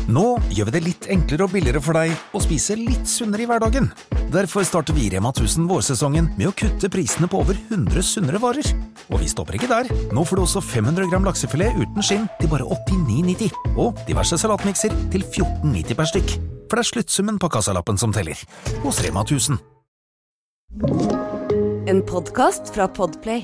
Nå gjør vi det litt enklere og billigere for deg å spise litt sunnere I hverdagen. Derfor starter vi Rema 1000 vårsesongen med å kutte prisene på over 100 sunnere varer. Og vi stopper ikke der. Nå får du også 500 gram laksefilet uten skinn til bare 89,90. Og diverse salatmikser til 14,90 per stykk. For det sluttsummen på kassalappen som teller. Hos Rema 1000. En podcast fra Podplay.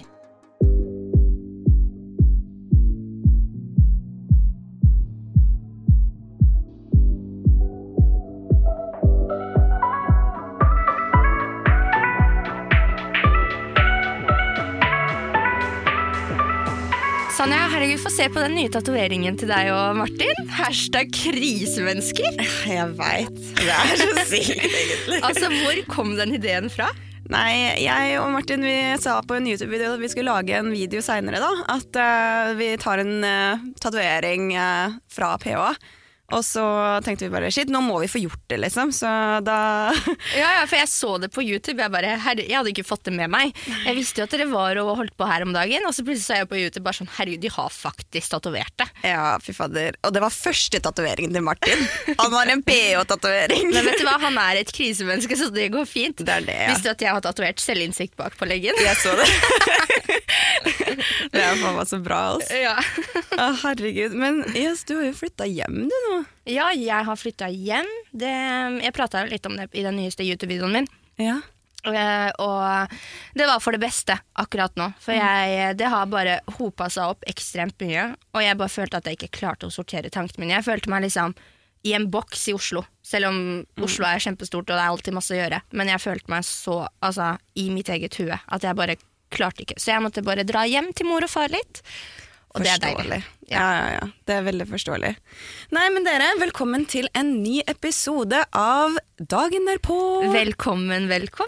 Sanja, herregud, få se på den nye tatoveringen til deg og Martin. #krisemennesker. Jeg vet, det så sykt egentlig. Altså, hvor kom den ideen fra? Nei, jeg og Martin vi sa på en YouTube-video at vi skulle lage en video senere da, at vi tar en tatovering fra PH. Og så tenkte vi bare, shit, nå må vi få gjort det liksom, så da... Ja, for jeg så det på YouTube, jeg hadde ikke fått det med meg. Jeg visste jo at dere var og holdt på her om dagen, og så plutselig så jeg på YouTube bare sånn, herregud, de har faktisk tatovert det. Ja, fy fader. Og det var første tatoveringen til Martin. Han var en PH-tatovering. Men vet du hva, han et krisemenneske, så det går fint. Det det, ja. Visste du at jeg har tatovert selvinnsikt bak på leggen? Jeg så det. Det faen meg så bra, altså. Ja. Herregud, men yes, du har jo flyttet hjem du nå. Ja, jeg har flyttet hjem. Jeg pratet litt om det I den nyeste YouTube-videoen min. Ja. Og det var for det beste akkurat nå. For det har bare hopet seg opp ekstremt mye. Og jeg bare følte at jeg ikke klarte å sortere tankene mine. Jeg følte meg liksom I en boks I Oslo. Selv om Oslo kjempestort og det alltid masse å gjøre. Men jeg følte meg så I mitt eget hue at jeg bare klarte ikke. Så jeg måtte bare dra hjem til mor og far litt. Og det deilig. Ja. Det veldig forståelig. Nei, men dere, velkommen til en ny episode av Dagen derpå. Velkommen.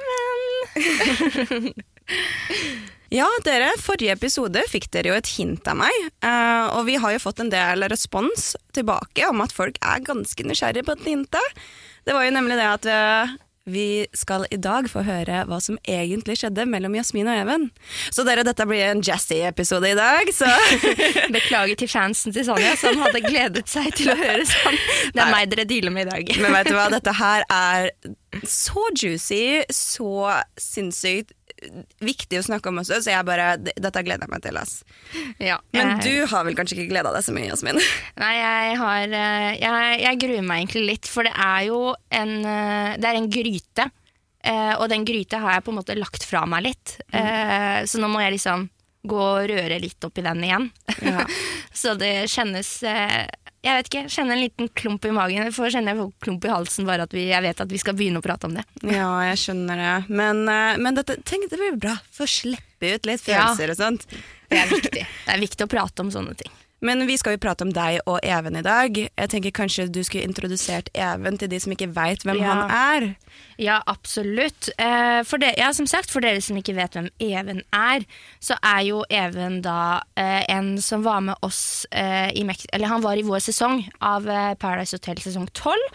Ja, dere, forrige episode fikk dere jo et hint av meg, og vi har jo fått en del respons tilbake om at folk ganske nysgjerrige på et hintet. Det var jo nemlig det at vi skal I dag få høre hva som egentlig skjedde mellom Jasmin og Even. Så dere, dette blir en jazzy-episode I dag, så... Beklager til fansen til Sanja, som hadde gledet seg til å høre sånn. Det meg dere dealer med I dag. Men vet du hva, dette her så juicy, så sinnssykt viktig å snakke om også, så dette gleder jeg meg til, ass. Ja. Men du har vel kanskje ikke gledet deg så mye, Jasmin? Nei, jeg gruer meg egentlig litt, for det jo det en gryte, og den gryte har jeg på en måte lagt fra meg litt, så nå må jeg liksom gå og røre litt opp I den igjen. Ja. Så det kjennes... Jeg vet ikke, jeg kjenner en liten klump I magen, for kjenner jeg klump I halsen bare at jeg vet at vi skal begynne å prate om det. Ja, jeg skjønner det. Men dette, tenk, det blir bra, for å slippe ut litt følelser og sånt. Det viktig. Det viktig å prate om sånne ting. Men vi skal jo prate om deg og Even I dag. Jeg tenker kanskje du skulle introdusert Even til de som ikke vet hvem han Ja, absolutt. Som sagt, for dere som ikke vet hvem Even så jo Even da en som var med oss eller han var I vår sesong av Paradise Hotel sesong 12.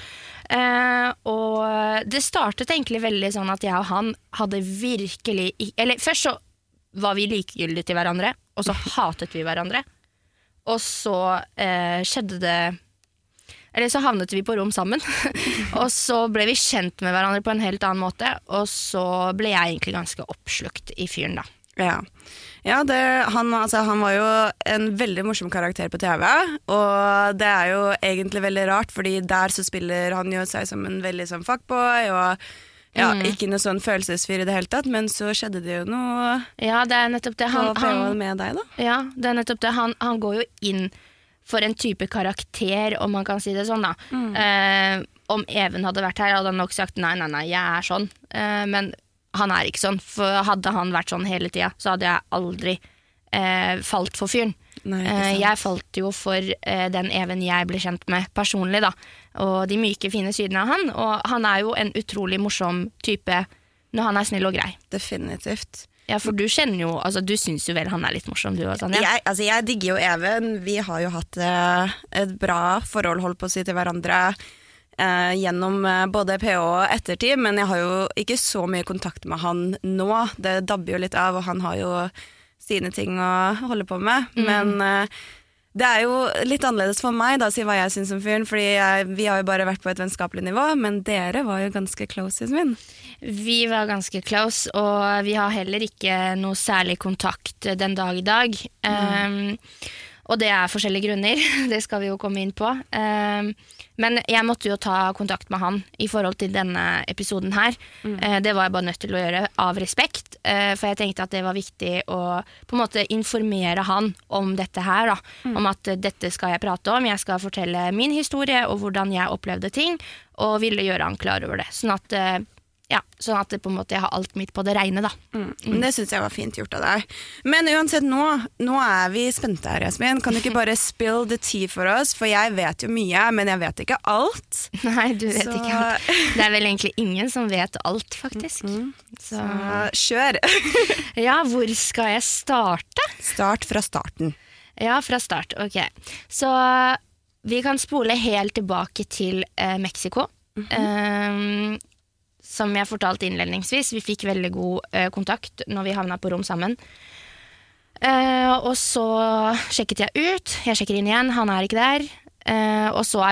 Og det startet egentlig veldig sånn at jeg og han hadde virkelig... Eller først så var vi likegyldige til hverandre, og så hatet vi hverandre. Og så skjedde det Eller så havnet vi på rom sammen Og så ble vi kjent med hverandre på en helt annen måte Og så ble jeg egentlig ganske oppslukt I fyren da Ja, han var jo en veldig morsom karakter på TV Og det jo egentlig veldig rart Fordi der så spiller han jo seg som en veldig sånn fuckboy Og ikke noe sånn følelsesfyr I det hele tatt, men så skjedde det jo noe Ja, det nettopp det han med deg da Ja, det nettopp det han går jo inn for en type karakter om man kan si det sånn da om Even hadde vært her hadde han nok sagt nei, jeg sånn men han ikke sånn for hadde han vært sånn hele tiden så hadde jeg aldri falt for fyren jeg falt jo for den Even jeg ble kjent med personlig da og de myke fine sidene av han og han jo en utrolig morsom type når han snill og grei definitivt Ja, for du kjenner jo, altså du synes jo vel han litt morsom du og sånn, ja? Jeg digger jo Even, vi har jo hatt et bra forhold holdt på å si til hverandre gjennom både PH og ettertid, men jeg har jo ikke så mye kontakt med han nå, det dabber jo litt av, og han har jo sine ting å holde på med, Det jo litt annerledes for meg da, å si hva jeg synes om fyren, fordi vi har jo bare vært på et vennskapelig nivå, men dere var jo ganske close, Jasmin. Vi var ganske close, og vi har heller ikke noe særlig kontakt den dag i dag. Og det forskjellige grunner, det skal vi jo komme inn på. Men jeg måtte jo ta kontakt med han i forhold til denne episoden her. Det var jeg bare nødt til å gjøre av respekt, for jeg tenkte at det var viktig å på en måte informere han om dette her, da. Om at dette skal jeg prate om, jeg skal fortelle min historie og hvordan jeg opplevde ting, og ville gjøre han klar over det. Sånn at det på en måte jeg har alt mitt på det reine, da. Det synes jeg var fint gjort av deg. Men uansett, nå vi spente her, Jasmin. Kan du ikke bare spill the tea for oss? For jeg vet jo mye, men jeg vet ikke alt. Nei, du vet ikke alt. Det vel egentlig ingen som vet alt, faktisk. Så kjør! Ja, hvor skal jeg starte? Start fra starten. Ja, fra start, ok. Så vi kan spole helt tilbake til Mexico. Som jeg fortalte innledningsvis, vi fikk veldig god kontakt når vi havnet på rom sammen. Og så sjekket jeg ut, jeg sjekker inn igjen, han ikke der. Og så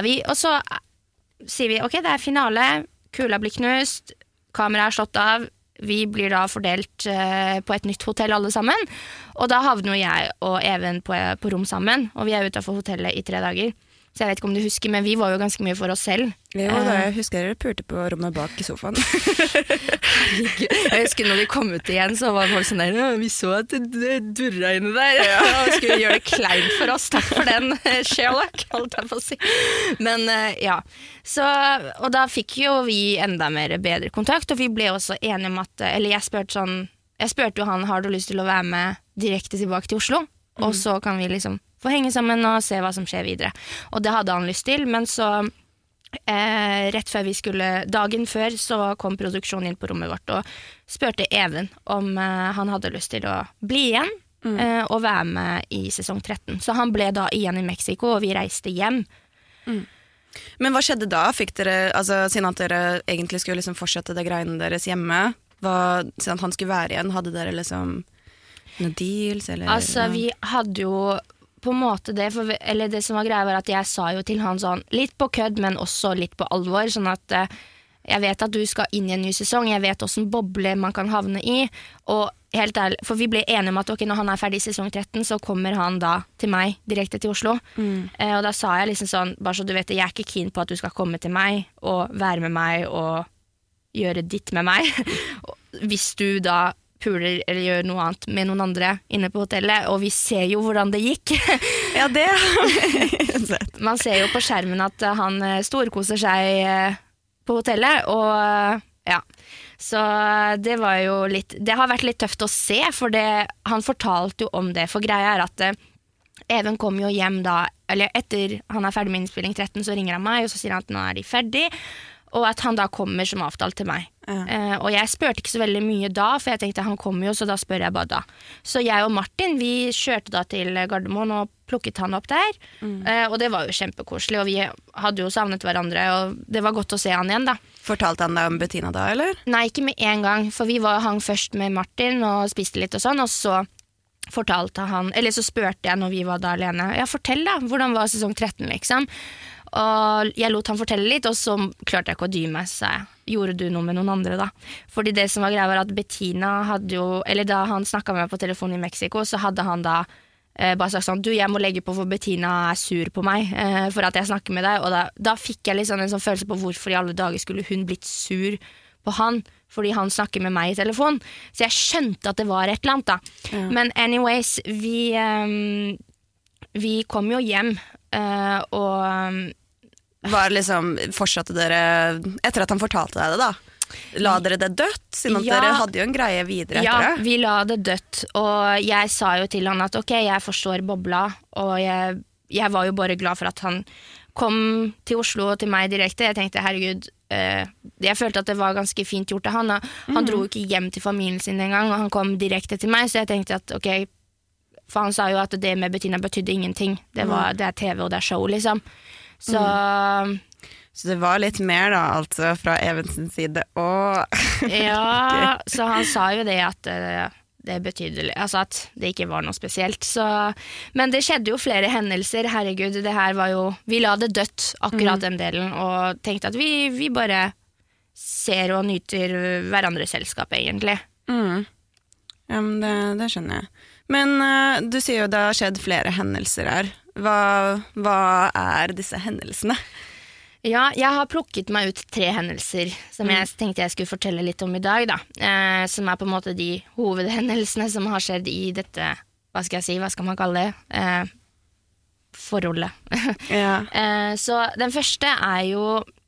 sier vi, ok, det finale, kula blir knust, kameraet slått av, vi blir da fordelt på et nytt hotell alle sammen. Og da havner jeg og Even på rom sammen, og vi utenfor hotellet i 3 dager. Så jeg vet ikke om du husker, men vi var jo ganske mye for oss selv. Jo, da jeg husker dere pulte på rommet bak i sofaen. Jeg husker når vi kom ut igjen, så var folk sånn der, vi så at det durra inne der. Og skulle gjøre det kleint for oss, takk for den, Sherlock, holdt jeg på å si. Men ja, og da fikk jo vi enda bedre kontakt, og vi ble også enige om at, eller jeg spurte jo han, har du lyst til å være med direkte tilbake til Oslo? Og så kan vi liksom få henge sammen og se hva som skjer videre. Og det hadde han lyst til, men så rett før dagen før så kom produksjonen inn på rommet vårt og spurte Even om han hadde lyst til å bli igjen og være med i sesong 13. Så han ble da igjen i Mexico, og vi reiste hjem. Men hva skjedde da? Fikk dere, siden at dere egentlig skulle liksom fortsette det greiene deres hjemme, siden at han skulle være igjen, hadde dere liksom noen deals? Eller, vi hadde jo på en måte det, eller det som var greia var at jeg sa jo til han sånn, litt på kødd, men også litt på alvor, sånn at jeg vet at du skal inn i en ny sesong, jeg vet hvordan boble man kan havne i, og helt ærlig, for vi ble enige om at ok, når han ferdig i sesong 13, så kommer han da til meg, direkte til Oslo. Og da sa jeg liksom sånn, bare så du vet det, jeg ikke keen på at du skal komme til meg, og være med meg, og gjøre ditt med meg. Hvis du da puler eller gjør noe annet med noen andre inne på hotellet, og vi ser jo hvordan det gikk. Ja, det Man ser jo på skjermen at han storkoser seg på hotellet, og ja. Så det var jo det har vært litt tøft å se, for han fortalte jo om det, for greia at Even kom jo hjem da, eller etter han ferdig med innspilling 13, så ringer han meg, og så sier han at nå de ferdig, og at han da kommer som avtalt til meg. Og jeg spurte ikke så veldig mye da, for jeg tenkte han kommer jo, så da spør jeg bare da. Så jeg og Martin, vi kjørte da til Gardermoen og plukket han opp der, og det var jo kjempekoselig, og vi hadde jo savnet hverandre, og det var godt å se han igjen da. Fortalte han deg om Bettina da, eller? Nei, ikke med en gang, for vi hang først med Martin og spiste litt og sånn, og så fortalte han, eller så spurte jeg når vi var da alene, ja, fortell da, hvordan var sesong 13 liksom? Og jeg lot han fortelle litt, og så klarte jeg ikke å dy meg, så gjorde du noe med noen andre da. Fordi det som var greia var at Bettina hadde jo, eller da han snakket med meg på telefonen i Mexico, så hadde han da bare sagt sånn, du, jeg må legge på for Bettina sur på meg for at jeg snakker med deg, og da fikk jeg liksom en sånn følelse på hvorfor i alle dager skulle hun blitt sur på han, fordi han snakker med meg i telefon. Så jeg skjønte at det var et eller annet da. Ja. Men anyways, vi kom jo hjem, og var liksom, fortsatte dere etter at han fortalte deg det da? La dere det dødt? Siden at dere hadde jo en greie videre etter det. Ja, vi la det dødt, og jeg sa jo til han at ok, jeg forstår bobla, og jeg var jo bare glad for at han kom til Oslo og til meg direkte. Jeg tenkte, herregud, jeg følte at det var ganske fint gjort av han. Han dro ikke hjem til familien sin en gang, og han kom direkte til meg, så jeg tenkte at ok, for han sa jo at det med Bettina betydde ingenting. Det TV og det show, liksom. Så det var litt mer da, altså, fra Evensens side. Ja, så han sa jo det at det betydelig, altså at det ikke var noe spesielt. Så, men det skjedde jo flere hendelser, herregud, det her var jo, vi la det dødt akkurat den delen, og tenkte at vi bare ser og nyter hverandres selskap egentlig. Ja, men det skjønner jeg. Men du sier jo det har skjedd flere hendelser her. Hva er disse hendelsene? Ja, jeg har plukket meg ut 3 hendelser som jeg tenkte jeg skulle fortelle litt om i dag, da. Som er på en måte de hovedhendelsene som har skjedd i dette, hva skal man kalle det? Forholdet. Ja. Så den første er jo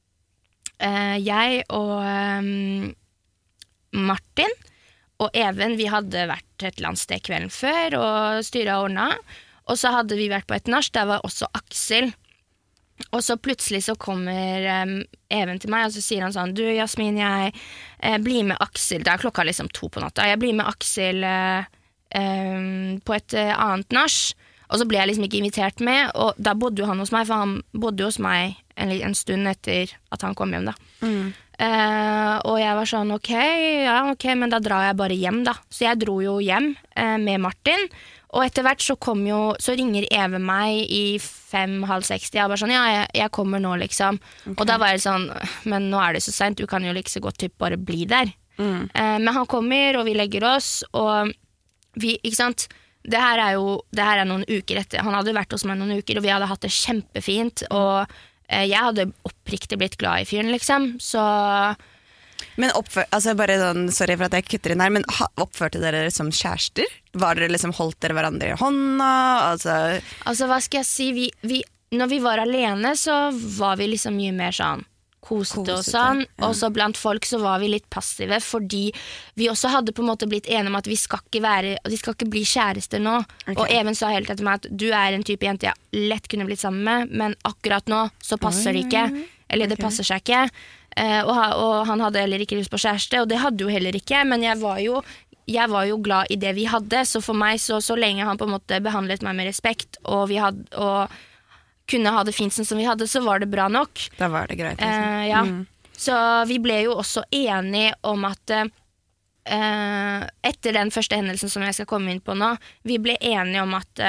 jeg og Martin og Even, vi hadde vært et eller annet sted kvelden før og styret og ordnet, og så hadde vi vært på et nach, der var også Aksel. Og så plutselig så kommer Even til meg, og så sier han sånn, du Jasmin, jeg blir med Aksel, det er klokka liksom 2 på natta, jeg blir med Aksel på et annet nach, og så ble jeg liksom ikke invitert med, og da bodde jo han hos meg, for han bodde hos meg en stund etter at han kom hjem da. Og jeg var sånn, ok, men da drar jeg bare hjem da. Så jeg dro jo hjem med Martin, og etter hvert så ringer Even meg i 5:30, jeg var sånn, ja, jeg kommer nå liksom. Okay. Og da var jeg sånn, men nå er det så sent, du kan jo like så godt typ bare bli der. Men han kommer, og vi legger oss, og vi, ikke sant, det her er noen uker etter, han hadde vært hos meg noen uker, og vi hadde hatt det kjempefint, og jeg hadde oppriktig blitt glad i fyren, liksom, så... Men altså bare sånn, sorry for at jeg kutter inn her, men oppførte dere som kjærester? Var dere liksom, holdt dere hverandre i hånda? Altså hva skal jeg si, når vi var alene, så var vi liksom mye mer sånn, kosete og sånn, ja. Og så blant folk så var vi litt passive, fordi vi også hadde på en måte blitt enige om at vi skal ikke bli kjærester nå, og Even sa helt etter meg at du er en type jente jeg lett kunne blitt sammen med, men akkurat nå så passer det ikke, eller det passer seg ikke, og han hadde heller ikke lyst på kjæreste, og det hadde jo heller ikke, men jeg var jo glad i det vi hadde, så for meg så lenge han på en måte behandlet meg med respekt, og kunne ha det fint som vi hadde, så var det bra nok. Da var det greit. Liksom. Ja. Så vi ble jo også enige om at etter den første hendelsen som jeg skal komme inn på nå, vi ble enige om at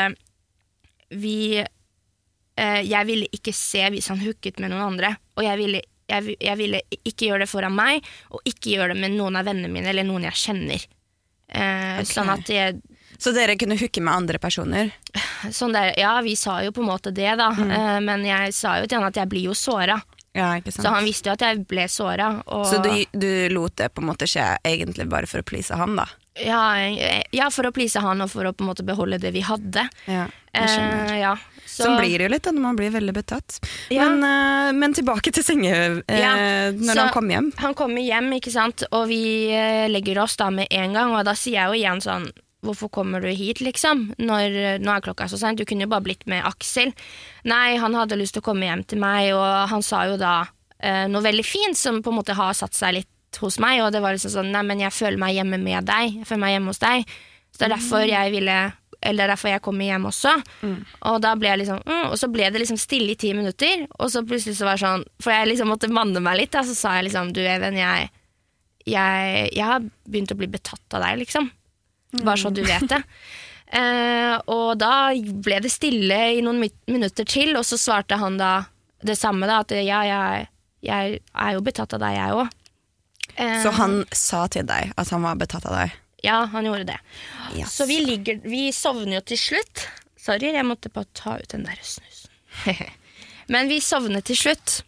jeg ville ikke se hvis han hooket med noen andre, og jeg ville ikke gjøre det foran meg, og ikke gjøre det med noen av vennene mine, eller noen jeg kjenner. Sånn at Så dere kunne hooke med andre personer? Sånn der, ja, vi sa jo på en måte det da, men jeg sa jo til han at jeg blir jo såret. Ja, ikke sant. Så han visste jo at jeg ble såret. Så du lot det på en måte skje egentlig bare for å please han da? Ja, for å please han, og for å på en måte beholde det vi hadde. Ja, jeg skjønner. Ja. Så blir det jo litt når man blir veldig betatt. Ja. Men tilbake til når han kom hjem. Han kommer hjem, ikke sant, og vi legger oss da med en gang, og da sier jeg jo igjen sånn, hvorfor kommer du hit liksom, nå er klokka så sent, du kunne jo bare blitt med Aksel. Nei, han hadde lyst til å komme hjem til meg, og han sa jo da noe veldig fint, som på en måte har satt seg litt hos meg, og det var liksom sånn, nei, men jeg føler meg hjemme med deg, jeg føler meg hjemme hos deg, så det er derfor jeg kommer hjem også, og da ble jeg liksom, og så ble det liksom stille i 10 minutter, og så plutselig så var det sånn, for jeg liksom måtte manne meg litt, da, så sa jeg liksom, du Even, jeg har begynt å bli betatt av deg liksom, bare så du vet det. Og da ble det stille i noen minutter til, og så svarte han da det samme da, at jeg er jo betatt av deg jeg også. Så han sa til deg at han var betatt av deg? Ja, han gjorde det. Yes. Så vi sovner jo til slutt. Sorry, jeg måtte bare ta ut den der snusen. Men vi sovner til slutt.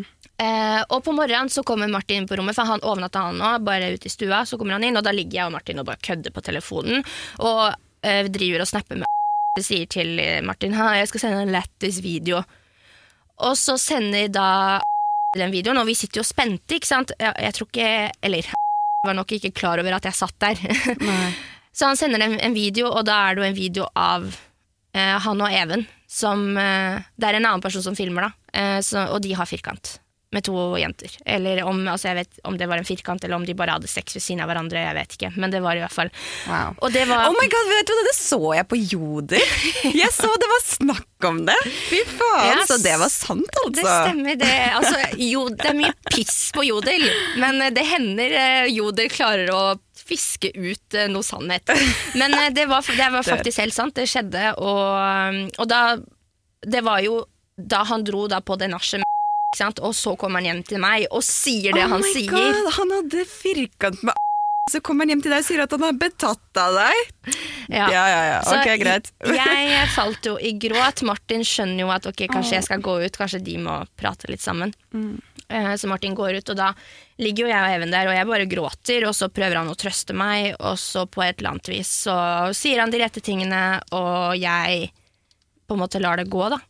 Og på morgenen så kommer Martin inn på rommet, for han overnatta han nå, bare ute i stua, så kommer han inn, og da ligger jeg og Martin og bare kødder på telefonen, og driver og snapper med sier til Martin, jeg skal sende en lættis video. Og så sender da den videoen, og vi sitter jo spente, ikke sant? Jeg tror ikke, eller var nok ikke klar over at jeg satt der. Så han sender en video, og da er det jo en video av han og Even, som, det er en annen person som filmer da, og de har firkant med 2 jenter, eller jeg vet om det var en firkant, eller om de bare hadde sex ved siden av hverandre, jeg vet ikke, men det var i hvert fall. Wow. Og det var... Oh my god, vet du hva, det så jeg på Jodel. Jeg så det var snakk om det. Fy faen, så det var sant altså. Det stemmer det, altså, det er mye piss på Jodel, men det hender Jodel klarer å fiske ut noe sannhet. Men det var faktisk helt sant, det skjedde, og da, det var jo da han dro da på det nachet, ikke sant? Og så kommer han hjem til meg og sier det han sier. Oh my god, han hadde firkant med så kommer han hjem til deg og sier at han har betatt av deg. Ja, ok, greit. Jeg falt jo i gråt. Martin skjønner jo at ok, kanskje jeg skal gå ut, kanskje de må prate litt sammen. Så Martin går ut, og da ligger jo jeg og Even der, og jeg bare gråter, og så prøver han å trøste meg, og så på et eller annet vis så sier han de rette tingene, og jeg på en måte lar det gå da.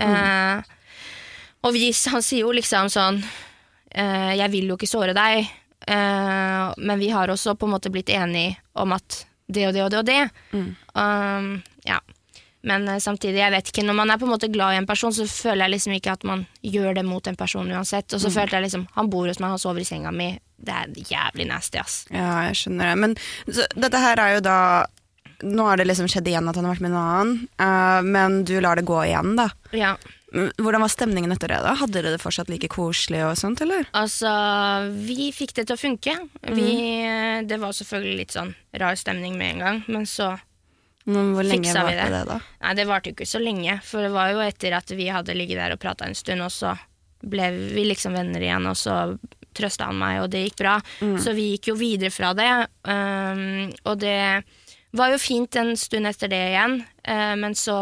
Og han sier jo liksom sånn, jeg vil jo ikke såre deg, men vi har også på en måte blitt enige om at det og det og det og det. Ja. Men samtidig, jeg vet ikke, når man på en måte glad i en person, så føler jeg liksom ikke at man gjør det mot en person uansett. Og så følte jeg liksom, han bor hos meg, han sover i senga mi. Det jævlig nasty, ass. Ja, jeg skjønner det. Men så, dette her jo da, nå har det liksom skjedd igjen at han har vært med en annen, men du lar det gå igjen da. Ja. Hvordan var stemningen etter det da? Hadde dere det fortsatt like koselig og sånt, eller? Altså, vi fikk det til å funke. Det var selvfølgelig litt sånn rar stemning med en gang, men så hvor lenge fiksa vi det da? Nei, det varte jo ikke så lenge, for det var jo etter at vi hadde ligget der og pratet en stund, og så ble vi liksom venner igjen, og så trøstet han meg, og det gikk bra. Så vi gikk jo videre fra det, og det var jo fint en stund etter det igjen, men så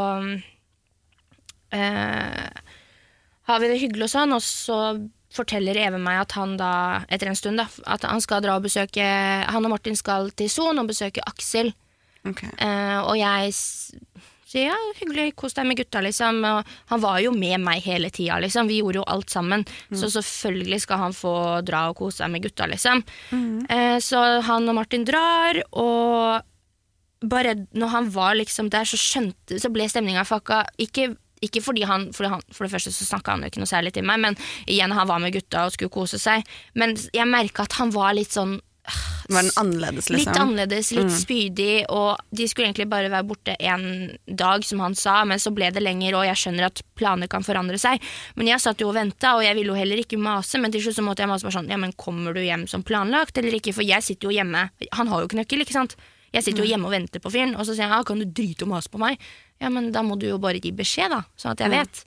har vi det hyggelig og sånn, og så forteller Even meg at han da, etter en stund da, at han skal dra og besøke, han og Martin skal til Son og besøke Aksel. Okay. Og jeg sier, ja, hyggelig, kos deg med gutta liksom, og han var jo med meg hele tiden liksom, vi gjorde jo alt sammen, så selvfølgelig skal han få dra og kose seg med gutta liksom. Så han og Martin drar, og bare når han var liksom der, så ble stemningen fucka, ikke fordi for det første så snakket han jo ikke noe særlig til meg, men igjen han var med gutta og skulle kose seg, men jeg merket at han var litt sånn var den annerledes liksom? Litt annerledes, litt spydig, og de skulle egentlig bare være borte en dag som han sa, men så ble det lenger, og jeg skjønner at planer kan forandre seg, men jeg satt jo og ventet, og jeg ville jo heller ikke mase, men til slutt så måtte jeg mase bare sånn, ja, men kommer du hjem som planlagt eller ikke, for jeg sitter jo hjemme, han har jo knøkkel, ikke sant? Jeg sitter jo hjemme og venter på fyren, og så sier han, kan du drite og mase på meg? Ja, men da må du jo bare gi beskjed da, sånn at jeg vet.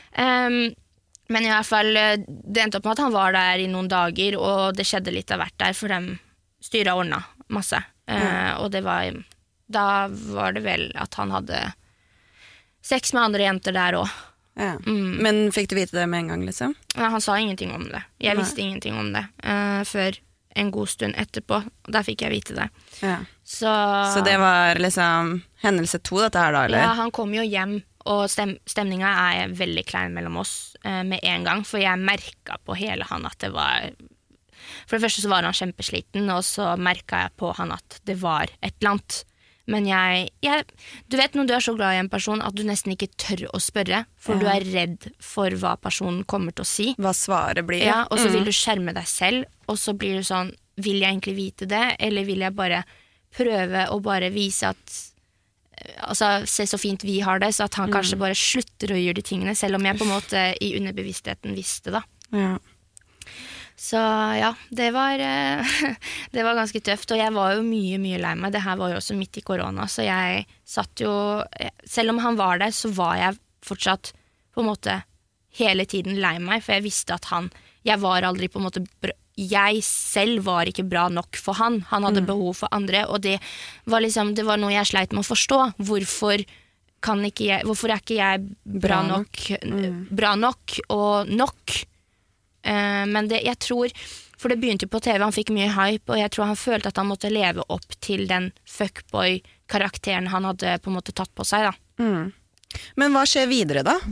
Men i hvert fall, det endte opp med at han var der i noen dager, og det skjedde litt av hvert der, for dem styret ordnet masse. Og det var, da var det vel at han hadde sex med andre jenter der også. Ja. Men fikk du vite det med en gang liksom? Ja, han sa ingenting om det. Jeg visste ingenting om det før en god stund etterpå. Der fikk jeg vite det. Ja. Så det var liksom hendelse 2 dette her da, eller? Ja, han kom jo hjem, og stemningen veldig klein mellom oss med en gang, for jeg merket på hele han at det var... For det første så var han kjempesliten, og så merket jeg på han at det var et eller annet. Men du vet når du så glad i en person at du nesten ikke tør å spørre, for du redd for hva personen kommer til å si. Hva svaret blir. Ja, og så vil du skjerme deg selv, og så blir du sånn, vil jeg egentlig vite det, eller vil jeg bare prøve å bare vise at, altså se så fint vi har det, så at han kanskje bare slutter å gjøre de tingene, selv om jeg på en måte i underbevisstheten visste da. Ja. Så ja, det var ganske tøft, og jeg var jo mye lei meg. Det her var jo også midt i korona, så jeg satt jo, selv om han var der, så var jeg fortsatt på en måte hele tiden lei meg, for jeg visste at jeg var aldri på en måte, jeg selv var ikke bra nok for han hadde behov for andre, og det var liksom, det var noe jeg sleit med å forstå. Hvorfor er ikke jeg bra nok og nok? Men jeg tror, for det begynte på TV, han fikk mye hype, og jeg tror han følte at han måtte leve opp til den fuckboy-karakteren han hadde på en måte tatt på seg da. Men hva skjer videre da?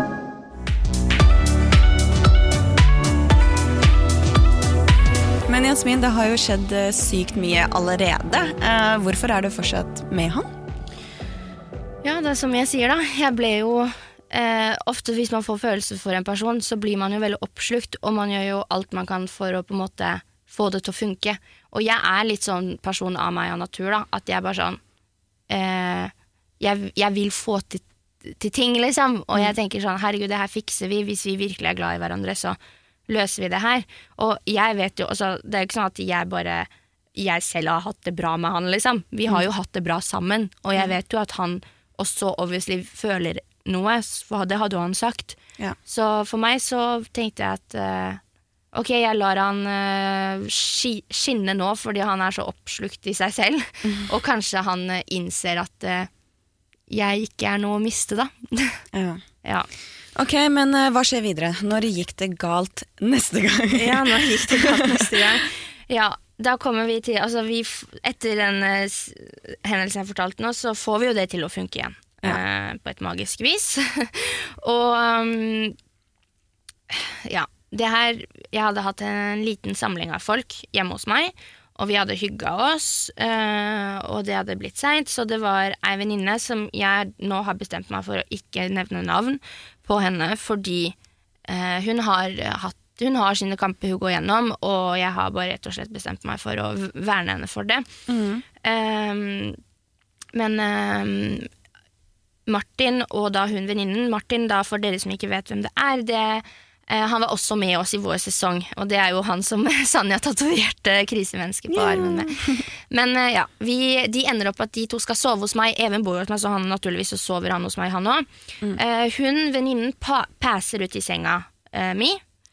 Men Jasmin, det har jo skjedd sykt mye allerede. Hvorfor du fortsatt med han? Ja, det som jeg sier da, jeg ble jo ofte hvis man får følelser for en person, så blir man jo veldig oppslukt, og man gjør jo alt man kan for å på en måte få det til å funke. Og jeg litt sånn person av meg av natur da, at jeg bare sånn jeg vil få til ting liksom, og jeg tenker sånn, herregud, det her fikser vi, hvis vi virkelig glad i hverandre, så løser vi det her. Og jeg vet jo, altså, det jo ikke sånn at jeg selv har hatt det bra med han, liksom. Vi har jo hatt det bra sammen, og jeg vet jo at han også obviously føler noe, for det hadde jo han sagt. Ja. Så for meg så tenkte jeg at ok, jeg lar han skinne nå, fordi han så oppslukt i seg selv, og kanskje han innser at jeg ikke noe å miste da. Ja. Ok, men hva skjer videre? Når gikk det galt neste gang? Ja, når gikk det galt neste gang? Ja, da kommer vi til, altså etter den hendelsen jeg fortalte nå, så får vi jo det til å funke igjen. På et magisk vis. Og ja, det her, jeg hadde hatt en liten samling av folk hjemme hos meg, og vi hadde hygget oss, og det hadde blitt sent, så det var en venninne som jeg nå har bestemt meg for å ikke nevne navn på henne, fordi hun har sine kamper hun går gjennom, og jeg har bare rett og slett bestemt meg for å verne henne for det. Men Martin, og da hun venninnen, Martin, da for dere som ikke vet hvem det han var også med oss i vår sesong, og det jo han som Sanja tatoverte krisemennesker på armen med. Men ja, de ender opp at de to skal sove hos meg. Even bor hos meg, så han naturligvis så sover han hos meg, han også. Venninnen passer ut i senga mi,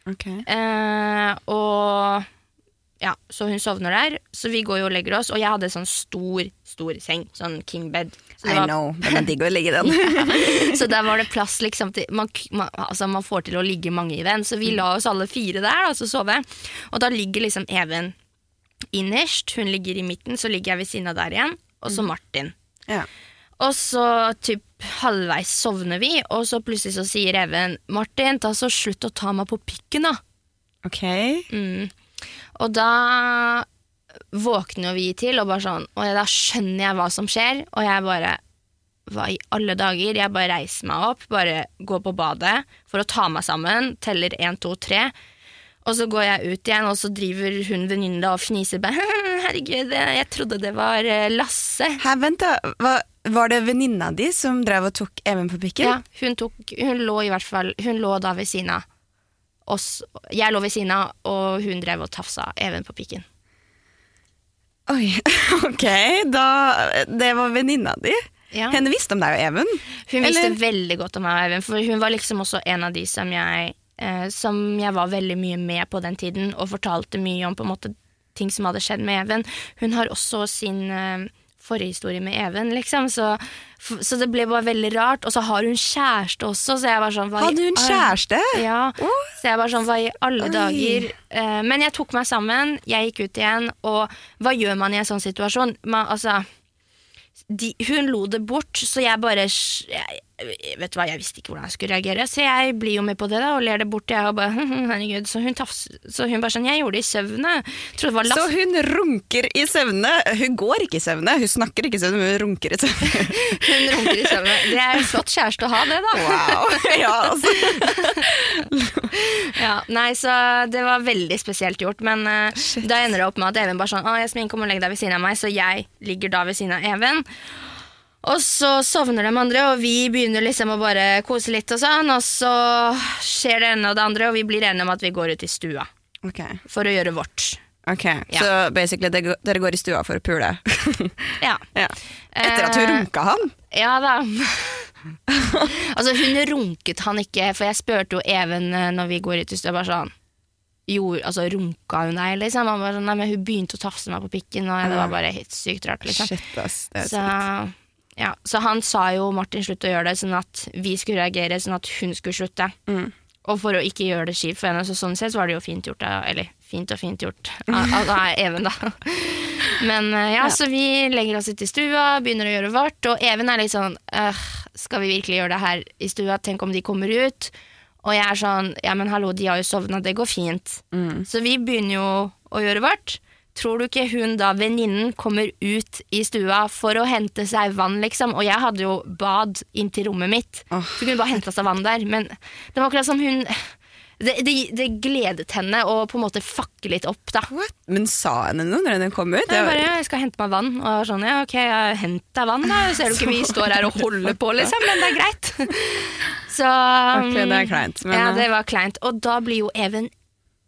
og ja, så hun sovner der, så vi går jo og legger oss, og jeg hadde sånn stor seng, sånn king bed. I know, men det digger å ligge i den. Ja, så der var det plass liksom til, man får til å ligge mange i den, så vi la oss alle 4 der, og så sove. Og da ligger liksom Even innerst, hun ligger i midten, så ligger jeg ved siden av der igjen, og så Martin. Ja. Og så typ halvveis sovner vi, og så plutselig så sier Even, Martin, ta så slutt å ta meg på pikken da. Ok. Og da våkner vi til og bare sånn, og da skjønner jeg hva som skjer, og jeg bare, hva i alle dager, jeg bare reiser meg opp, bare går på badet for å ta meg sammen, teller 1, 2, 3, og så går jeg ut igjen, og så driver hun venninnen da og fniser bare, herregud, jeg trodde det var Lasse. Her, vent da, var det venninna di som drev og tok Even på pikken? Ja, hun lå i hvert fall, hun lå da ved siden av oss, jeg lå ved siden av, og hun drev og tafsa Even på pikken. Oi, ok, det var venninna di? Ja. Henne visste om deg og Even? Hun visste veldig godt om meg og Even, for hun var liksom også en av de som jeg var veldig mye med på den tiden, og fortalte mye om på en måte ting som hadde skjedd med Even. Hun har også sin forhistorie med Even, liksom, så det ble bare veldig rart, og så har hun kjæreste også, så jeg var sånn... Hadde hun kjæreste? Ja, så jeg var sånn, hva i alle dager? Men jeg tok meg sammen, jeg gikk ut igjen, og hva gjør man i en sånn situasjon? Hun lo det bort, så jeg bare vet du hva, jeg visste ikke hvordan jeg skulle reagere, så jeg blir jo med på det da, og ler det bort, jeg og bare, herregud, så hun bare sånn, jeg gjorde det i søvne, trodde det var last. Så hun runker i søvne, hun går ikke i søvne, hun snakker ikke i søvne, men hun runker i søvne. Hun runker i søvne, det en flott kjæreste å ha det da. Wow, ja altså. Ja, nei, så det var veldig spesielt gjort, men da ender det opp med at Even bare sånn, Jasmin, kom og legg deg ved siden av meg, så jeg ligger da ved siden av Even, og så sovner de andre, og vi begynner liksom å bare kose litt og sånn, og så skjer det ene og det andre, og vi blir enige om at vi går ut i stua for å gjøre vårt. Ok, så basically dere går i stua for å pule? Ja. Etter at hun runka han? Ja da. Altså hun runket han ikke, for jeg spurte jo Even når vi går ut i stua, bare sånn, runka hun deg, liksom? Han bare sånn, nei, men hun begynte å tafse meg på pikken, og det var bare helt sykt rart, liksom. Shit, ass, det så, sykt. Ja, så han sa jo Martin slutt å gjøre det, sånn at vi skulle reagere, sånn at hun skulle slutte. Og for å ikke gjøre det kjipt for henne, så sånn sett så var det jo fint gjort, eller fint gjort, Even da. Men ja, så vi legger oss ut i stua, begynner å gjøre vårt, og Even litt sånn, skal vi virkelig gjøre det her i stua, tenk om de kommer ut, og jeg sånn, ja men hallo, de har jo sovnet, det går fint. Så vi begynner jo å gjøre vårt. Tror du ikke hun da, venninnen, kommer ut i stua for å hente seg vann, liksom? Og jeg hadde jo bad inn til rommet mitt, så kunne hun bare hente seg vann der, men det var akkurat som hun... Det gledet henne å på en måte fakke litt opp da. What? Men sa henne noe når den kom ut? Jeg bare, jeg skal hente meg vann, og jeg var sånn, ja ok, jeg henter vann da, ser du ikke vi står her og holder på liksom, men det greit. Så, ok, det kleint. Men, ja, det var kleint, og da blir jo Even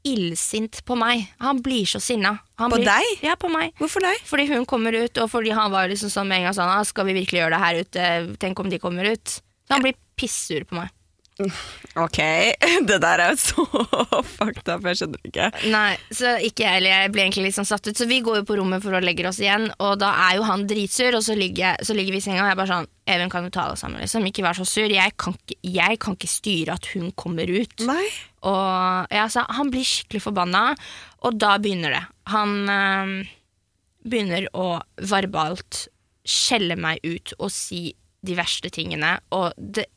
illsint på meg. Han blir så sinna. På deg? Ja, på meg. Hvorfor deg? Fordi hun kommer ut, og fordi han var liksom sånn med en gang sånn, skal vi virkelig gjøre det her ute? Tenk om de kommer ut. Så han blir pissur på meg. Ok, det der så fucked up, jeg skjønner ikke. Nei, så ikke jeg ble egentlig litt sånn satt ut. Så vi går jo på rommet for å legge oss igjen, og da jo han dritsur, og så ligger vi i senga, og jeg bare sånn, Even, kan du ta det sammen, liksom? Ikke vær så sur, jeg kan ikke styre at hun kommer ut. Nei. Og ja, så han blir skikkelig forbanna, og da begynner det. Han begynner å verbalt skjelle meg ut og si de verste tingene, og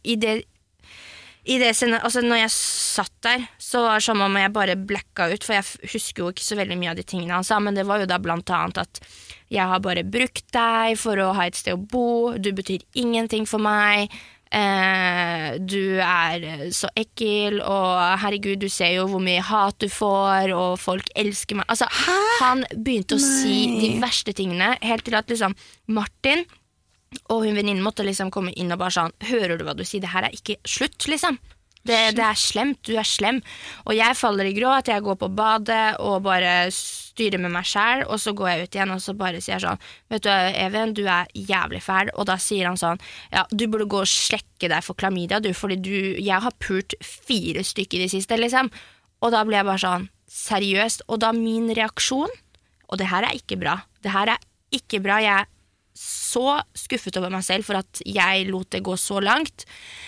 altså når jeg satt der, så var det som om jeg bare blacka ut, for jeg husker jo ikke så veldig mye av de tingene han sa, men det var jo da blant annet at jeg har bare brukt deg for å ha et sted å bo, du betyr ingenting for meg, du så ekkel, og herregud, du ser jo hvor mye hat du får, og folk elsker meg. Altså, han begynte å si de verste tingene, helt til at liksom Martin og hun venninnen måtte liksom komme inn og bare sånn, hører du hva du sier, det her ikke slutt liksom, det slemt, du slem, og jeg faller i gråt, jeg går på badet og bare styrer med meg selv, og så går jeg ut igjen og så bare sier sånn, vet du Even, du jævlig fæl, og da sier han sånn, ja, du burde gå og slekke deg for klamydia du, fordi jeg har pult 4 stykker i det siste liksom, og da ble jeg bare sånn, seriøst, og da min reaksjon, og det her ikke bra, jeg så skuffet over meg selv for at jeg lot det gå så langt,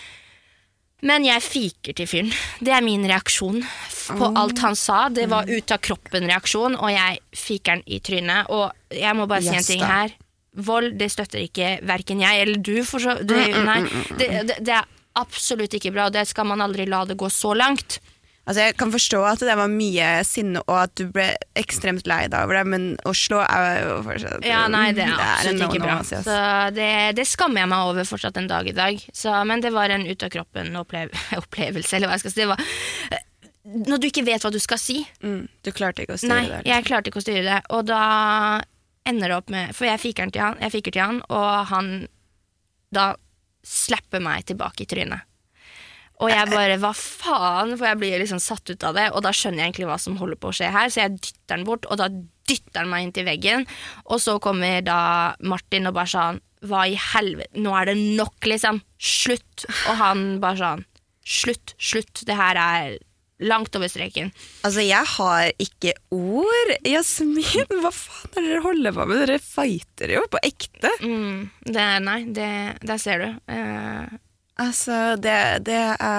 men jeg fiker til fyren. Det min reaksjon på alt han sa. Det var ut av kroppen reaksjon, og jeg fiker den i trynet, og jeg må bare si en ting her. Vold, det støtter ikke hverken jeg eller du, for så, nei, det absolutt ikke bra, og det skal man aldri la det gå så langt. Altså jeg kan forstå at det var mye sinne og at du ble ekstremt lei deg over det, men å slå jo fortsatt ja, nei, det absolutt ikke bra. Altså. Så det skammer jeg meg over fortsatt en dag i dag. Så, men det var en ut av kroppen opplevelse, eller hva jeg skal si. Det var når du ikke vet hva du skal si. Du klarte ikke å styre det. Nei, jeg klarte ikke å styre det. Og da ender det opp med, for jeg fiker til han, og han da slapper meg tilbake i trynet. Og jeg bare, hva faen, for jeg blir liksom satt ut av det, og da skjønner jeg egentlig hva som holder på å skje her, så jeg dytter den bort, og da dytter han meg inn til veggen, og så kommer da Martin og bare sånn, hva i helvete, nå det nok liksom, slutt, og han bare sånn, slutt, det her langt over streken. Altså, jeg har ikke ord. Jasmin, hva faen dere holder på med? Dere fighter jo på ekte. Nei, der ser du. Altså, det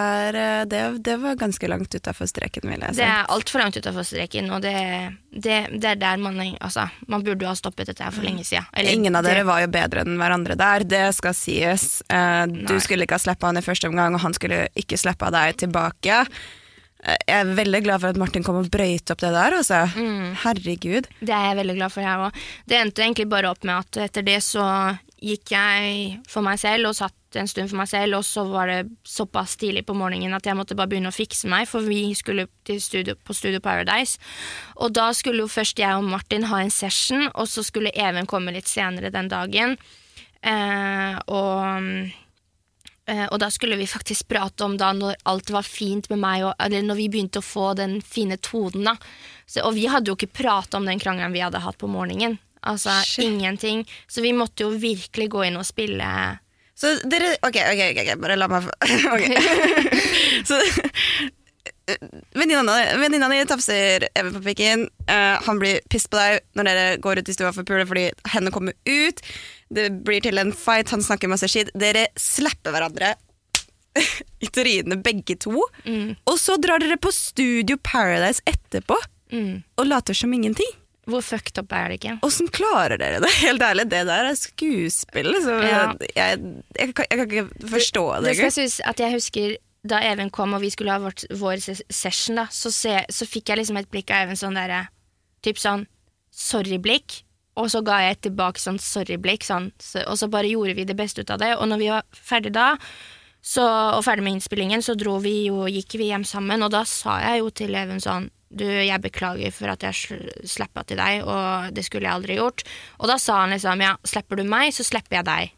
var ganske langt utenfor streken, vil jeg si. Det alt for langt utenfor streken, og det der man burde jo ha stoppet dette her for lenge siden. Eller, ingen av dere var jo bedre enn hverandre der, det skal sies. Du skulle ikke ha sleppet han i første omgang, og han skulle ikke sleppe deg tilbake. Jeg veldig glad for at Martin kom og brøyte opp det der, altså. Herregud. Det jeg veldig glad for, jeg også. Det endte egentlig bare opp med at etter det så gikk jeg for meg selv og satt en stund for meg selv, og så var det såpass tidlig på morgenen at jeg måtte bare begynne å fikse meg, for vi skulle på Studio Paradise, og da skulle jo først jeg og Martin ha en session, og så skulle Even komme litt senere den dagen, og da skulle vi faktisk prate om da når alt var fint med meg, eller når vi begynte å få den fine tonen da, og vi hadde jo ikke pratet om den krangelen vi hadde hatt på morgenen, altså ingenting, så vi måtte jo virkelig gå inn og spille. Så dere, ok, bare la meg Så venninna di tafser Even på pikken, han blir piss på deg når dere går ut i stua for pule fordi henne kommer ut, det blir til en fight, han snakker masse shit, dere slapper hverandre i trynet begge to, og så drar dere på Studio Paradise etterpå og later som ingenting. Hvor fucked up det ikke? Hvordan klarer dere det? Helt ærlig, det der skuespill, så jeg kan ikke forstå det. Det skal synes at jeg husker da Even kom og vi skulle ha vår session da, så fikk jeg liksom et blikk av Even sånn der, typ sånn sorry-blikk, og så ga jeg tilbake sånn sorry-blikk, sånn, og så bare gjorde vi det beste ut av det, og når vi var ferdig da, og ferdig med innspillingen, så gikk vi hjem sammen, og da sa jeg jo til Even sånn, du, jeg beklager for at jeg slappet til deg, og det skulle jeg aldri gjort. Og da sa han liksom, ja, slipper du meg, så slipper jeg deg.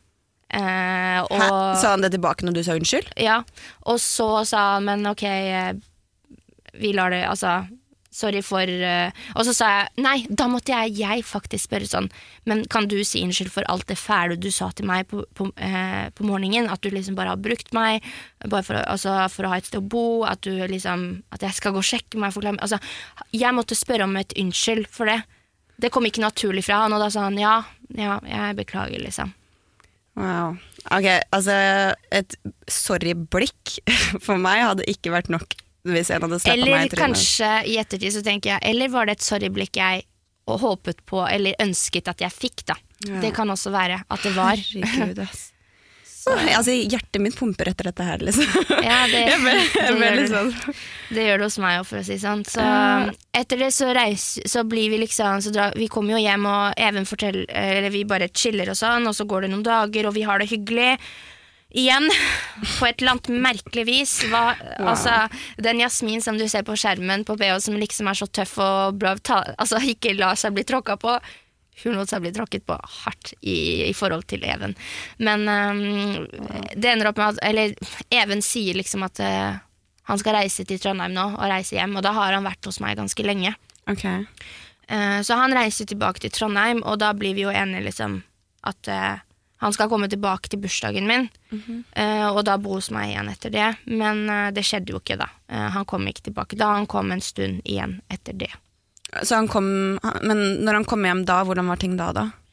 Sa han det tilbake når du sa unnskyld? Ja, og så sa han, men ok, vi lar det, altså, sorry for Og så sa jeg, nei, da måtte jeg faktisk spørre sånn, men kan du si unnskyld for alt det fæle du sa til meg på morgenen, at du liksom bare har brukt meg, bare for å ha et sted å bo, at jeg skal gå og sjekke meg, altså, jeg måtte spørre om et unnskyld for det. Det kom ikke naturlig fra han, og da sa han, ja, jeg beklager, liksom. Wow. Ok, altså, et sorry-blikk for meg hadde ikke vært nok hvis jeg hadde slappet meg i trynet. Eller kanskje i ettertid så tenker jeg, eller var det et sorry-blikk jeg håpet på, eller ønsket at jeg fikk da. Ja. Det kan også være at det var. Herregud, ass. Altså, hjertet mitt pumper etter dette her, liksom. Ja, det gjør det hos meg, for å si sånn. Så etter det så blir vi liksom, vi kommer jo hjem og Even forteller, eller vi bare chiller og sånn, og så går det noen dager, og vi har det hyggelig. Igjen, på et eller annet merkelig vis. Altså, den Jasmin som du ser på skjermen på BH, som liksom så tøff og bra, altså ikke la seg bli tråkket på, hun lot seg bli tråkket på hardt i forhold til Even. Men det ender opp med at, eller Even sier liksom at han skal reise til Trondheim nå, og reise hjem, og da har han vært hos meg ganske lenge. Okay. Så han reiser tilbake til Trondheim, og da blir vi jo enige liksom at han skal komme tilbake til bursdagen min, og da bo hos meg igjen etter det. Men det skjedde jo ikke da. Han kom ikke tilbake da, han kom en stund igjen etter det. Så men når han kom hjem da, hvordan var ting da?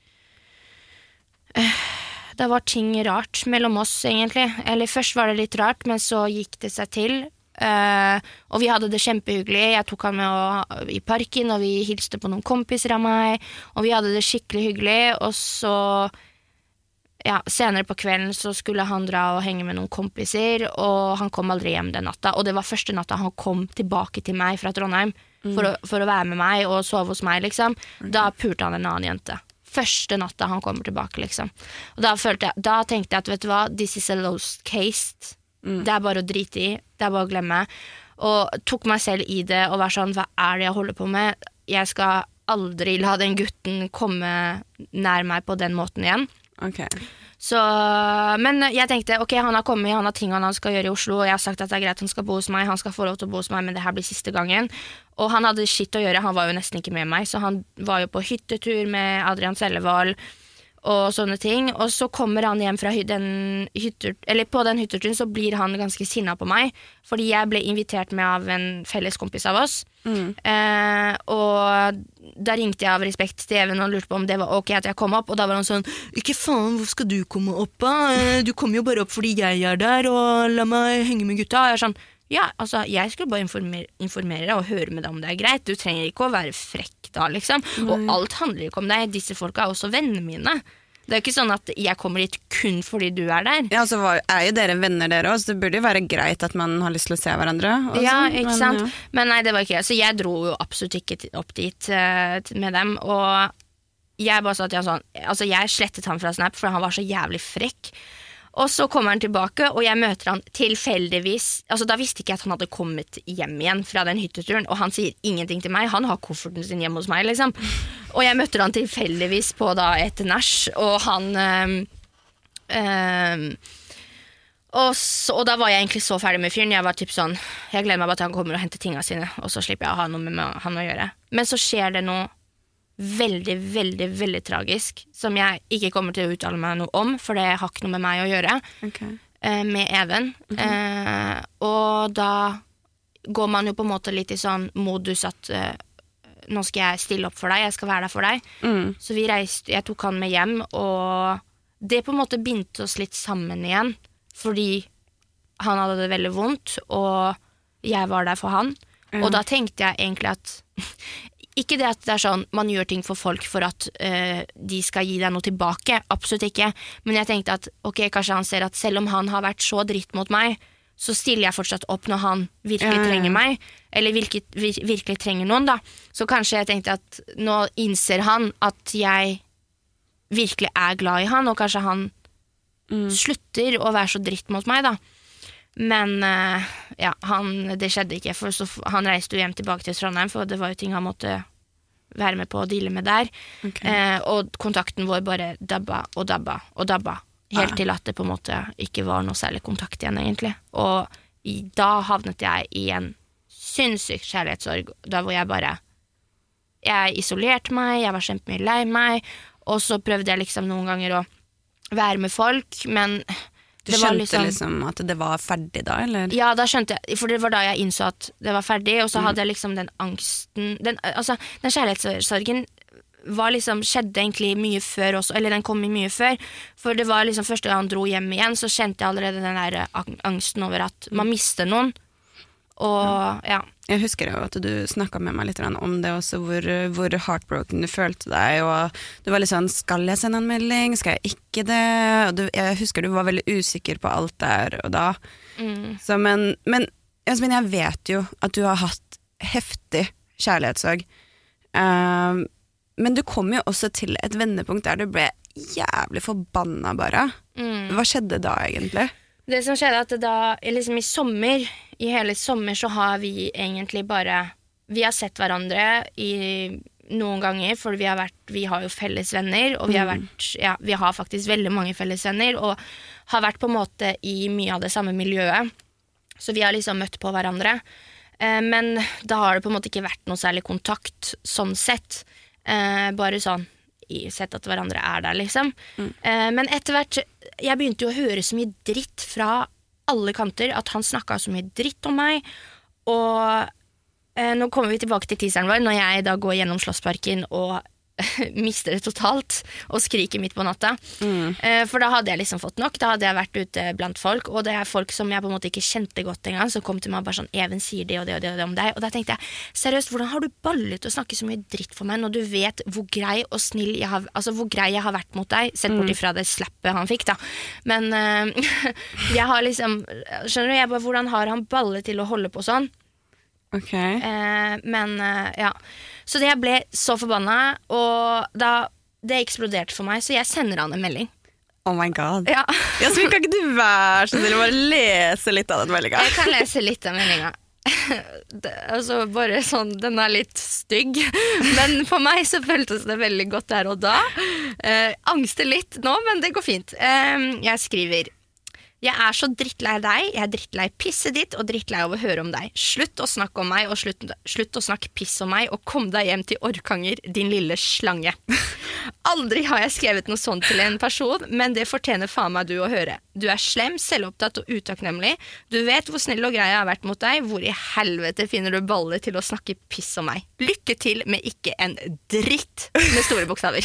Det var ting rart mellom oss egentlig. Eller først var det litt rart, men så gikk det seg til. Og vi hadde det kjempehyggelig. Jeg tok han med i parken, og vi hilste på noen kompiser av meg, og vi hadde det skikkelig hyggelig, og så senere på kvelden så skulle han dra og henge med noen kompiser, og han kom aldri hjem den natta, og det var første natta han kom tilbake til meg fra Trondheim for å være med meg og sove hos meg, liksom. Da pulte han en annen jente. Første natta han kommer tilbake, liksom. Og da tenkte jeg at, vet du hva, this is a lost case. Det bare å drite i, det bare å glemme. Og tok meg selv i det og var sånn, hva det jeg holder på med? Jeg skal aldri la den gutten komme nær meg på den måten igjen. Okay. Så, men jeg tenkte, ok, han har kommet, han har ting han skal gjøre i Oslo, og jeg har sagt at det greit, han skal bo hos meg, han skal få lov til å bo hos meg, men det her blir siste gangen. Og han hadde shit å gjøre, han var jo nesten ikke med meg, så han var jo på hyttetur med Adrian Sellevold og sånne ting, og så kommer han hjem fra på den hytteturen så blir han ganske sinna på meg, fordi jeg ble invitert med av en felles kompis av oss, og da ringte jeg av respekt til Even og lurte på om det var ok at jeg kom opp, og da var han sånn, ikke faen, hvor skal du komme opp da? Du kommer jo bare opp fordi jeg der, og la meg henge med gutta. Og jeg sånn, ja, altså, jeg skulle bare informere deg og høre med deg om det greit, du trenger ikke å være frekk da, liksom, og alt handler ikke om deg, disse folka også vennene mine. Det jo ikke sånn at jeg kommer hit kun fordi du der. Ja, så jo dere venner dere også, det burde jo være greit at man har lyst til å se hverandre også, ja, ikke sant? Ja. Men nei, det var ikke det. Så jeg dro jo absolutt ikke opp dit med dem, og jeg bare sa til han sånn, altså jeg slettet han fra Snap, for han var så jævlig frekk. Og så kommer han tilbake, og jeg møter han tilfeldigvis, altså da visste ikke jeg at han hadde kommet hjem igjen fra den hytteturen, og han sier ingenting til meg, han har kofferten sin hjemme hos meg, liksom. Og jeg møter han tilfeldigvis på da et nach, og han og da var jeg egentlig så ferdig med fyren. Jeg var typ sånn, jeg gleder meg bare til han kommer og henter tingene sine, og så slipper jeg å ha noe med han å gjøre. Men så skjer det noe veldig, veldig, veldig tragisk, som jeg ikke kommer til å uttale meg noe om, for det har ikke noe med meg å gjøre, med Even. Og da går man jo på en måte litt i sånn modus at nå skal jeg stille opp for deg, jeg skal være der for deg. Så jeg tok han med hjem, og det på en måte bindte oss litt sammen igjen, fordi han hadde det veldig vondt, og jeg var der for han. Og da tenkte jeg egentlig at ikke det at det sånn, man gjør ting for folk for at de skal gi deg noe tilbake, absolutt ikke, men jeg tenkte at ok, kanskje han ser at selv om han har vært så dritt mot meg, så stiller jeg fortsatt opp når han virkelig trenger meg, eller virkelig trenger noen da, så kanskje jeg tenkte at nå innser han at jeg virkelig glad i han, og kanskje han slutter å være så dritt mot meg da. Men ja, det skjedde ikke, for han reiste jo hjem tilbake til Trondheim, for det var jo ting han måtte være med på å deale med der. Og kontakten vår bare dabba og dabba og dabba, helt til at det på en måte ikke var noe særlig kontakt igjen egentlig. Og da havnet jeg i en sinnssykt kjærlighetssorg, da hvor jeg isolerte meg, jeg var kjempemye lei meg, og så prøvde jeg liksom noen ganger å være med folk, men du skjønte liksom at det var ferdig da, eller? Ja, da skjønte jeg, for det var da jeg innså at det var ferdig, og så hadde jeg liksom den angsten, den kjærlighetssorgen var liksom, skjedde egentlig mye før også, eller den kom mye før, for det var liksom første gang han dro hjem igjen, så kjente jeg allerede den der angsten over at man mister noen, og ja. Jeg husker jo at du snakket med meg litt om det også, hvor heartbroken du følte deg, og du var litt sånn, skal jeg sende en melding, skal jeg ikke det? Og jeg husker du var veldig usikker på alt der og da. Så, men Jasmin, jeg vet jo at du har hatt heftig kjærlighetssorg. Men du kom jo også til et vendepunkt der du ble jævlig forbanna bare. Hva skjedde da egentlig? Det som skjedde at da, liksom i hele sommer så har vi egentlig vi har sett hverandre noen ganger, for vi har jo felles venner, og vi har faktisk veldig mange felles venner, og har vært på en måte i mye av det samme miljøet, så vi har liksom møtt på hverandre. Men da har det på en måte ikke vært noe særlig kontakt, sånn sett. Bare sånn, sett at hverandre der liksom. Men etter hvert, jeg begynte jo å høre så mye dritt fra alle kanter, at han snakket så mye dritt om meg, og nå kommer vi tilbake til teaseren vår, når jeg da går gjennom Slottsparken og mister det totalt, og skriker midt på natta. For da hadde jeg liksom fått nok, da hadde jeg vært ute blant folk, og det folk som jeg på en måte ikke kjente godt engang, som kom til meg bare sånn, Even sier det og det og det, og det om deg, og da tenkte jeg, seriøst, hvordan har du ballet å snakke så mye dritt for meg, når du vet hvor grei og snill hvor grei jeg har vært mot deg, sett bort ifra det slappet han fikk da, men jeg har liksom, skjønner du, hvordan har han ballet til å holde på sånn? Okay. Men ja, så jeg ble så forbannet, og da det eksploderte for meg, så jeg sender han en melding. Oh my god. Ja. Så kan ikke du være så snill å bare lese litt av den meldingen? Jeg kan lese litt av meldingen. Altså bare sånn, den litt stygg, men for meg så føltes det veldig godt der og da. Angster litt nå, men det går fint. Jeg skriver: jeg så drittlei deg, jeg drittlei pisset ditt og drittlei av å høre om deg. Slutt å snakke om meg, og slutt å snakke piss om meg, og kom deg hjem til Orkanger, din lille slange. Aldri har jeg skrevet noe sånt til en person, men det fortjener faen meg du å høre. Du slem, selvopptatt og utakknemlig. Du vet hvor snill og grei jeg har vært mot deg. Hvor i helvete finner du baller til å snakke piss om meg? Lykke til med ikke en dritt, med store bokstaver.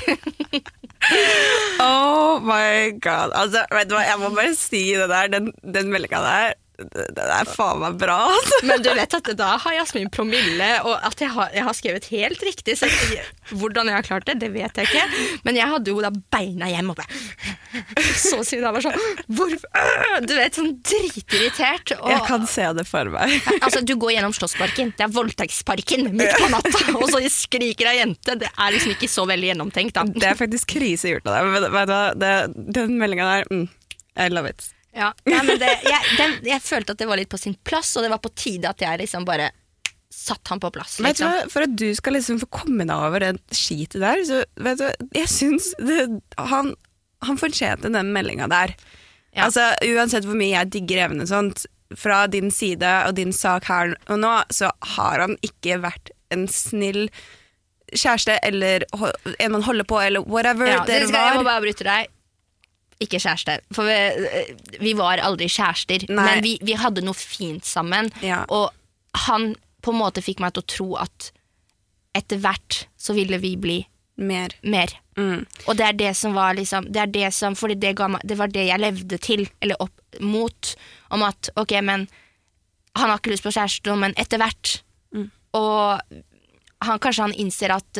Oh my god. Altså, vet du hva, jeg må bare si det der, den meldingen der, det faen meg bra. Men du vet at da har Jasmin promille, og at jeg har skrevet helt riktig, så hvordan jeg har klart det vet jeg ikke. Men jeg hadde jo da beina hjem oppe. Så siden jeg var sånn, du vet, sånn dritirritert. Og, jeg kan se det for meg. Altså, du går gjennom Slottsparken, det voldtektsparken midt på natta, og så skriker ei jente. Det liksom ikke så veldig gjennomtenkt da. Det faktisk krise gjort av deg. Men vet du hva, den meldingen der, I love it. Ja, men jeg følte at det var litt på sin plass, og det var på tide at jeg liksom bare satt han på plass. Liksom. Vet du hva, for at du skal liksom få komme deg over den skitet der, så vet du, jeg synes han fortjente den meldingen der. Ja. Altså, uansett hvor mye jeg digger evne sånt, fra din side og din sak her og nå, så har han ikke vært en snill kjæreste, eller en man holder på, eller whatever det var. Jeg må bare bryte deg. Ikke kjæreste, for vi var aldri kjærester. Nei. Men vi hadde noe fint sammen, og han på en måte fikk meg til å tro at etter hvert så ville vi bli mer. Og det det som var liksom, fordi det var det jeg levde til, eller opp mot, om at ok, men han har ikke lyst på kjæreste, men etter hvert, og kanskje han innser at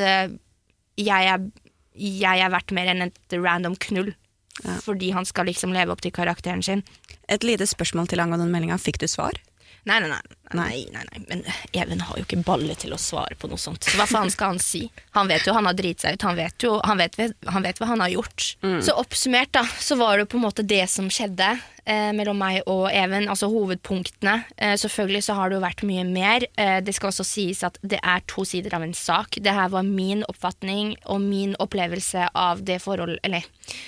jeg verdt mer enn et random knull. Ja. Fordi han skal liksom leve opp til karakteren sin. Et lite spørsmål til angående den meldingen. Fikk du svar? Nei. Men Even har jo ikke balle til å svare på noe sånt. Så hva faen skal han si? Han vet jo, han har drit seg ut. Han vet hva han har gjort. Så oppsummert da, så var det på en måte det som skjedde mellom meg og Even, altså hovedpunktene. Selvfølgelig så har det jo vært mye mer. Det skal også sies at det 2 sider av en sak. Det her var min oppfatning og min opplevelse av det forhold, eller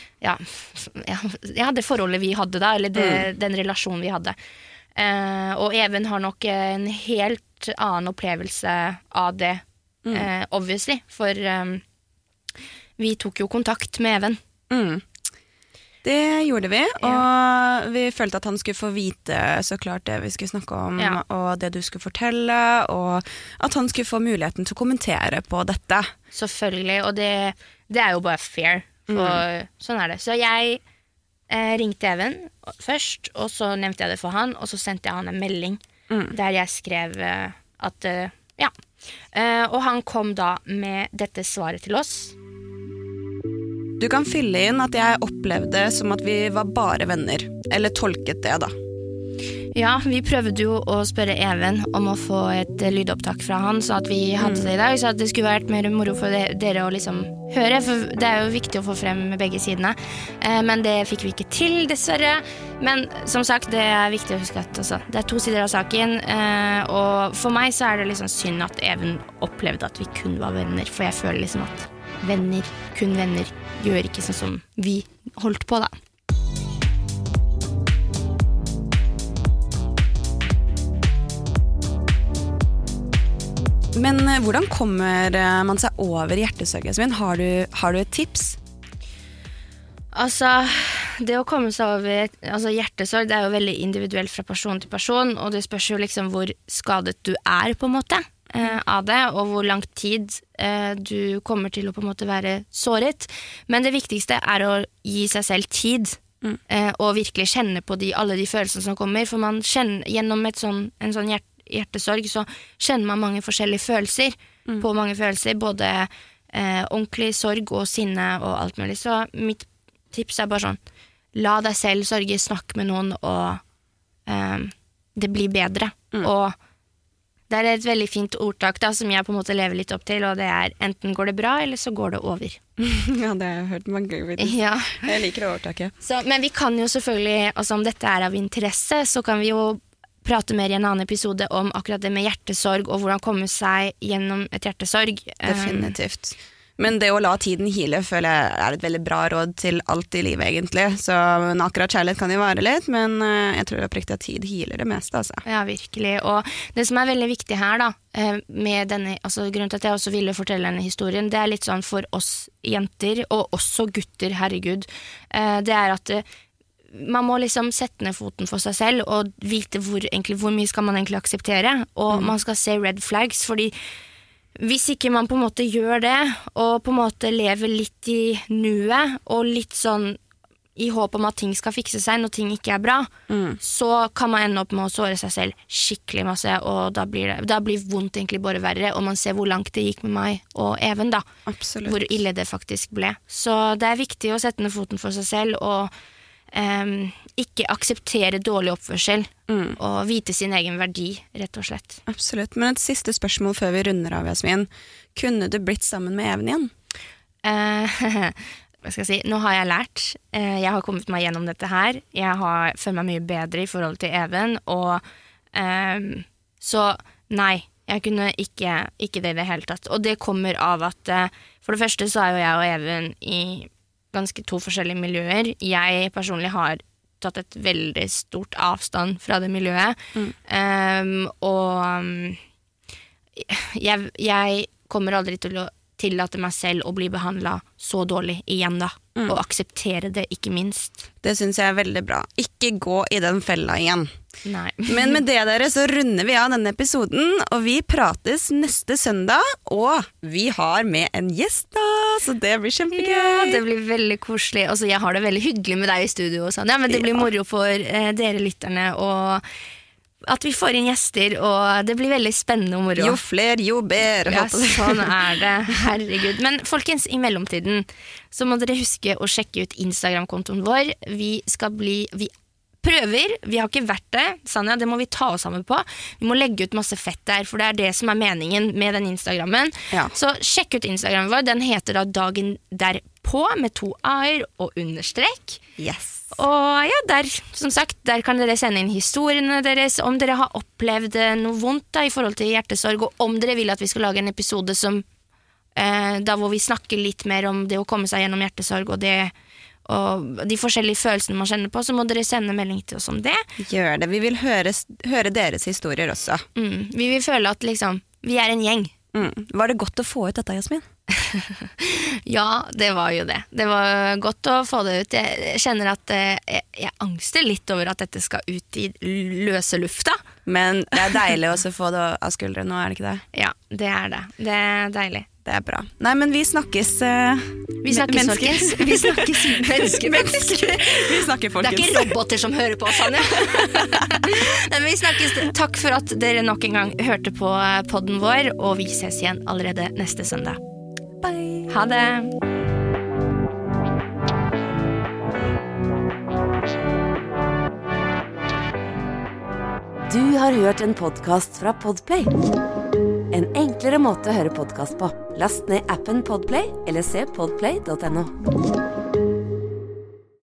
det forholdet vi hadde da, eller den relasjonen vi hadde. Og Even har nok en helt helt annen opplevelse av det, obviously, for vi tok jo kontakt med Even. Det gjorde vi, og vi følte at han skulle få vite så klart det vi skulle snakke om, og det du skulle fortelle, og at han skulle få muligheten til å kommentere på dette. Selvfølgelig, og det er jo bare fair, for sånn er det. Så jeg ringte Even først, og så nevnte jeg det for han, og så sendte jeg han en melding der jeg skrev at og han kom da med dette svaret til oss. Du kan fylle inn at jeg opplevde som at vi var bare venner, eller tolket det da. Ja, vi prøvde jo å spørre Even om å få et lydopptak fra han, så at vi hadde det i dag, så at det skulle vært mer moro for dere å liksom høre, for det er jo viktig å få frem begge sidene. Men det fikk vi ikke til, dessverre. Men som sagt, det er viktig å huske at det er 2 sider av saken, og for meg så er det liksom synd at Even opplevde at vi kun var venner, for jeg føler liksom at venner, kun venner, gjør ikke sånn som vi holdt på da. Men hvordan kommer man seg over hjertesorgen sin? Har du et tips? Altså, det å komme seg over hjertesorg, det er jo veldig individuelt fra person til person, og det spørs jo liksom hvor skadet du er på en måte av det, og hvor lang tid du kommer til å på en måte være såret. Men det viktigste er å gi seg selv tid, og virkelig kjenne på alle de følelsene som kommer, for man kjenner gjennom en sånn hjertesorg, så kjenner man mange forskjellige følelser, på mange følelser, både ordentlig sorg og sinne og alt mulig. Så mitt tips er bare sånn, la deg selv sorge, snakk med noen, og det blir bedre. Og det er et veldig fint ordtak da, som jeg på en måte lever litt opp til, og det er enten går det bra, eller så går det over. Ja, det har jeg hørt mange ganger. Ja. Jeg liker det ordtaket. Men vi kan jo selvfølgelig, om dette er av interesse, så kan vi jo prate mer i en annen episode om akkurat det med hjertesorg, og hvordan komme seg gjennom et hjertesorg. Definitivt. Men det å la tiden hile føler jeg er et veldig bra råd til alt i livet egentlig. Så akkurat kjærlighet kan jo vare litt, men jeg tror oppriktig at tid hiler det meste. Altså. Ja, virkelig. Og det som er veldig viktig her da, med denne, grunnen til at jeg også ville fortelle denne historien, det er litt sånn for oss jenter, og også gutter, herregud, det er at man må liksom sette ned foten for seg selv, og vite hvor mye skal man egentlig akseptere, og man skal se red flags, fordi hvis ikke man på en måte gjør det, og på en måte lever litt i nuet, og litt sånn i håp om at ting skal fikse seg når ting ikke er bra, så kan man ende opp med å såre seg selv skikkelig masse, og da blir vondt egentlig bare verre, og man ser hvor langt det gikk med meg og Even da. Absolutt. Hvor ille det faktisk ble. Så det er viktig å sette ned foten for seg selv, og ikke akseptere dårlig oppførsel og vite sin egen verdi, rett og slett. Absolutt, men et siste spørsmål før vi runder av, Jasmin. Kunne du blitt sammen med Even igjen? Hva skal jeg si? Nå har jeg lært. Jeg har kommet meg gjennom dette her. Jeg føler meg mye bedre i forhold til Even, og så nei, jeg kunne ikke det i det hele tatt. Og det kommer av at for det første så er jo jeg og Even i ganske 2 forskjellige miljøer. Jeg personlig har tatt et veldig stort avstand fra det miljøet. Og jeg kommer aldri til å tillate meg selv å bli behandlet så dårlig igjen da. Og akseptere det, ikke minst. Det synes jeg er veldig bra. Ikke gå i den fella igjen. Nei. Men med det dere så runder vi av denne episoden, og vi prates neste søndag, og vi har med en gjest da, så det blir kjempegøy. Ja, det blir veldig koselig. Altså, jeg har det veldig hyggelig med deg i studio og sånn. Ja, men det blir moro for dere lytterne, og at vi får inn gjester, og det blir veldig spennende og moro. Jo fler, jo bedre. Ja, sånn er det. Herregud. Men folkens, i mellomtiden så må dere huske å sjekke ut Instagram-kontoen vår. Vi prøver, vi har ikke vært det, Sanja, det må vi ta oss sammen på. Vi må legge ut masse fett der, for det er det som er meningen med den Instagrammen. Ja. Så sjekk ut Instagrammen vår, den heter da Dagen derpå, med 2 a-er og understrek. Yes. Og ja, som sagt, der kan dere sende inn historiene deres, om dere har opplevd noe vondt da, i forhold til hjertesorg, og om dere vil at vi skal lage en episode som, da hvor vi snakker litt mer om det å komme seg gjennom hjertesorg, og det og de forskjellige følelsene man kjenner på, så må dere sende melding til oss om det. Gjør det, vi vil høre deres historier også. Vi vil føle at liksom, vi er en gjeng. Var det godt å få ut dette, Jasmin? Ja, det var jo det. Det var godt å få det ut. Jeg kjenner at jeg angster litt over at dette skal ut i løse lufta. Men det er deilig også å få det av skuldrene nå, er det ikke det? Ja, det er det. Det er deilig. Det er bra. Nei, men vi snakkes mennesker. Vi snakkes mennesker. Vi snakker folkens. Det er ikke roboter som hører på oss, Anja. Nei, men vi snakkes. Takk for at dere nok en gang hørte på podden vår, og vi ses igjen allerede neste søndag. Bye. Ha det. Du har hørt en podcast fra Podplay. En enklere måte å høre podcast på. Last ned appen Podplay, eller se podplay.no.